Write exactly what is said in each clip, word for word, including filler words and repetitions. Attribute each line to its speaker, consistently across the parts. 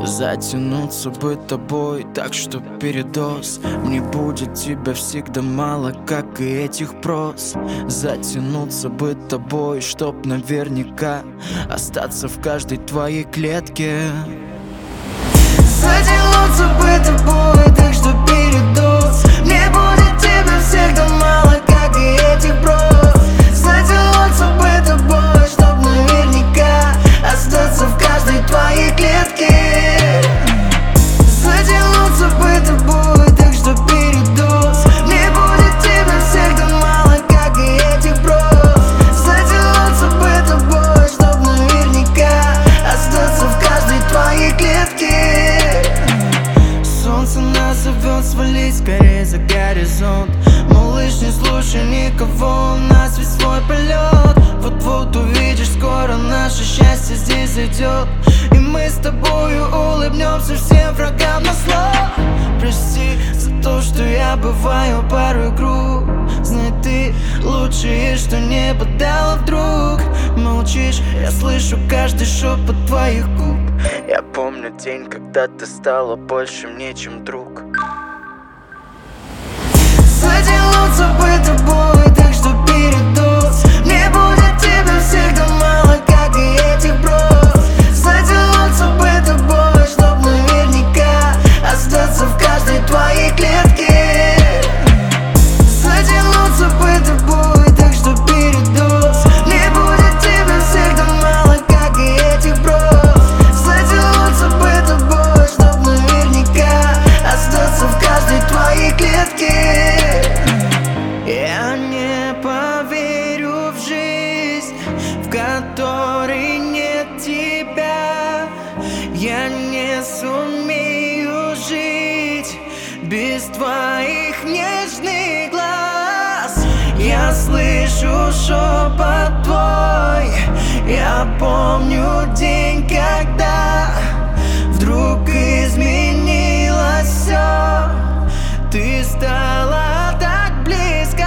Speaker 1: Затянуться бы тобой так, что передоз. Мне будет тебя всегда мало, как и этих прос. Затянуться бы тобой, чтоб наверняка остаться в каждой твоей клетке.
Speaker 2: Затянуться бы тобой так, что передоз. Мне будет тебя всегда мало, как и этих прос. Затянуться бы тобой, чтоб наверняка остаться в каждой твоей клетке. Затянуться бы тобой так, что передоз. Мне будет тебя всегда мало, как и этих прос. Затянуться бы тобой, чтоб наверняка остаться в каждой твоей клетке. Солнце нас зовет свалить скорее за горизонт. Малыш, не слушай никого, у нас весь свой полет. Вот-вот увидишь, скоро наше счастье здесь зайдет. И мы с тобою улыбнемся всем врагам на зло. Прости за то, что я бываю порой груб. Знай, ты лучшее, что небо дало вдруг. Молчишь, я слышу каждый шепот твоих губ.
Speaker 1: Я помню день, когда ты стала больше мне, чем друг.
Speaker 2: Затянуться бы тобой так, что передоз. Мне будет тебя всегда мало, как и этих прос. Затянуться бы тобой, чтоб наверняка остаться в каждой твоей клетке. Затянуться бы тобой так, что передоз. Мне будет тебя всегда мало, как и этих прос. Затянуться бы тобой, чтоб наверняка остаться в каждой твоей клетке. Я не поверю в жизнь, в которой нет тебя. Я не сумею жить без твоих нежных глаз. Я слышу шепот твой. Я помню день, когда вдруг изменилось все. Ты стала так близко.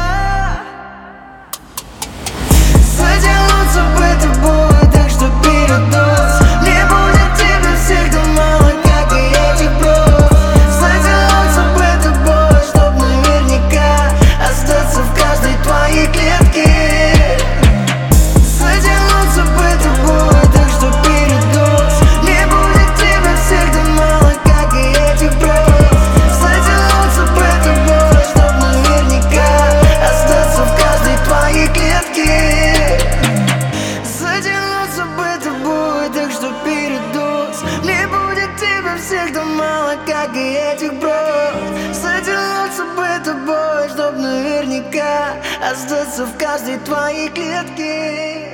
Speaker 2: Затянуться бы тобой так, что передоз. Мне будет тебя всегда мало, как и этих прос. Затянуться бы тобой, чтоб наверняка остаться в каждой твоей клетке. Затянуться бы тобой так, что передоз. Мне будет тебя всегда мало, как и этих прос. Затянуться бы тобой, чтоб наверняка остаться в каждой твоей клетке. Затянуться бы тобой так, что передоз. Мне будет тебя всегда мало, как и этих прос. Затянуться бы тобой, чтоб наверняка остаться в каждой твоей клетке.